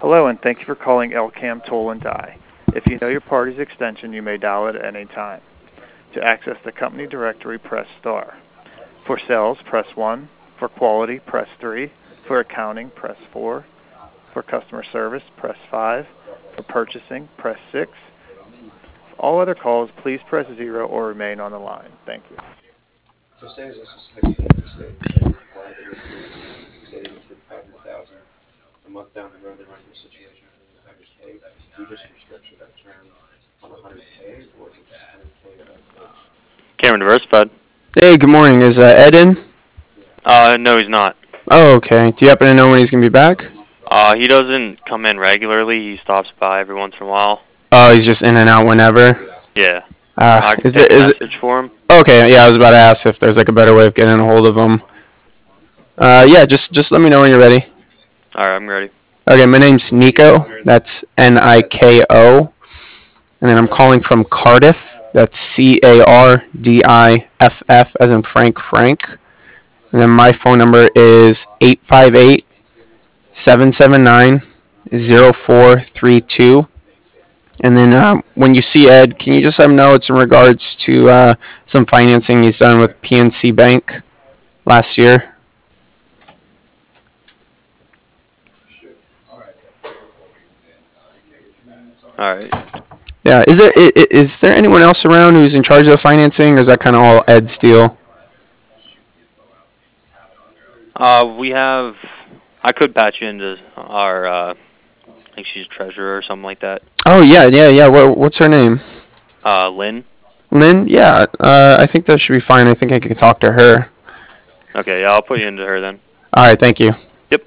Hello, and thank you for calling Elcam Toll and Die. If you know your party's extension, you may dial it at any time. To access the company directory, press star. For sales, press 1. For quality, press 3. For accounting, press 4. For customer service, press 5. For purchasing, press 6. For all other calls, please press 0 or remain on the line. Thank you. Cameron Diversified. Hey, good morning. Is Ed in? No, he's not. Oh, okay. Do you happen to know when he's going to be back? He doesn't come in regularly. He stops by every once in a while. Oh, he's just in and out whenever? Yeah. I can take a message for him. Okay, yeah, I was about to ask if there's like a better way of getting a hold of him. Yeah, just let me know when you're ready. All right, I'm ready. Okay, my name's Nico. That's Niko. And then I'm calling from Cardiff. That's Cardiff, as in Frank. And then my phone number is 858-779-0432. And then when you see Ed, can you just let him know it's in regards to some financing he's done with PNC Bank last year? All right. Yeah. Is there anyone else around who's in charge of the financing, or is that kind of all Ed's deal? We have. I could patch you into our. I think she's treasurer or something like that. Oh yeah. What's her name? Lynn. Lynn? Yeah. I think that should be fine. I think I can talk to her. Okay, yeah, I'll put you into her then. All right. Thank you. Yep.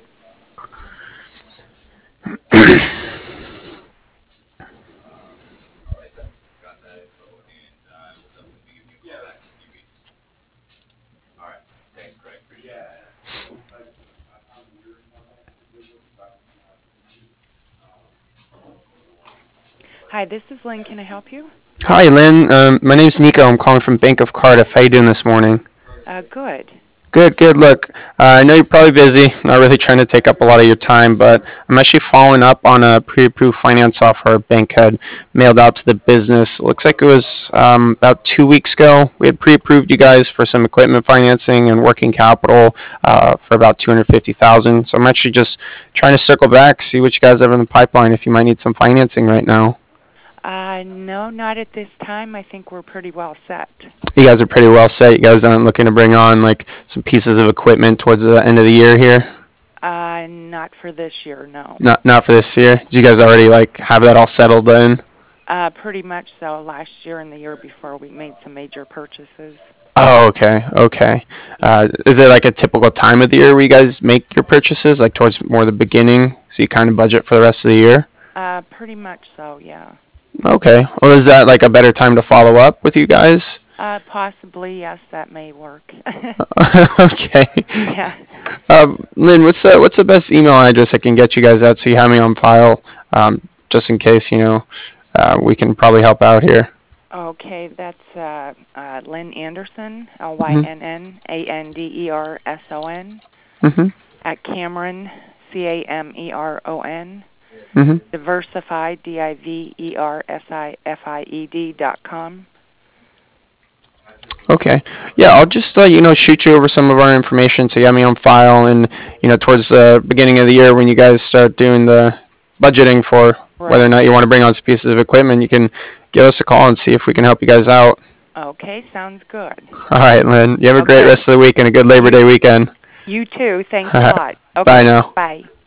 Hi, this is Lynn. Can I help you? Hi, Lynn. My name's Nico. I'm calling from Bank of Cardiff. How you doing this morning? Good. Good. Look, I know you're probably busy. Not really trying to take up a lot of your time, but I'm actually following up on a pre-approved finance offer our bank had mailed out to the business. Looks like it was about 2 weeks ago. We had pre-approved you guys for some equipment financing and working capital for about $250,000. So I'm actually just trying to circle back, see what you guys have in the pipeline if you might need some financing right now. No, not at this time. I think we're pretty well set. You guys are pretty well set. You guys aren't looking to bring on like some pieces of equipment towards the end of the year here? Not for this year, no. Not for this year. Do you guys already like have that all settled in? Pretty much so. Last year and the year before, we made some major purchases. Oh, okay. Is it like a typical time of the year where you guys make your purchases, like towards more the beginning, so you kind of budget for the rest of the year? Pretty much so, yeah. Okay. Well, is that like a better time to follow up with you guys? Possibly, yes, that may work. Okay. Yeah. Lynn, what's the best email address I can get you guys at so you have me on file, just in case we can probably help out here. Okay, that's Lynn Anderson, LYNNANDERSON, at Cameron, CAMERON, Diversified, DIVERSIFIED.com. Okay. Yeah, I'll just shoot you over some of our information so you have me on file, and towards the beginning of the year when you guys start doing the budgeting for whether or not you want to bring on some pieces of equipment, you can give us a call and see if we can help you guys out. Okay, sounds good. All right, Lynn. You have a great rest of the week and a good Labor Day weekend. You too. Thanks a lot. Okay. Bye now. Bye.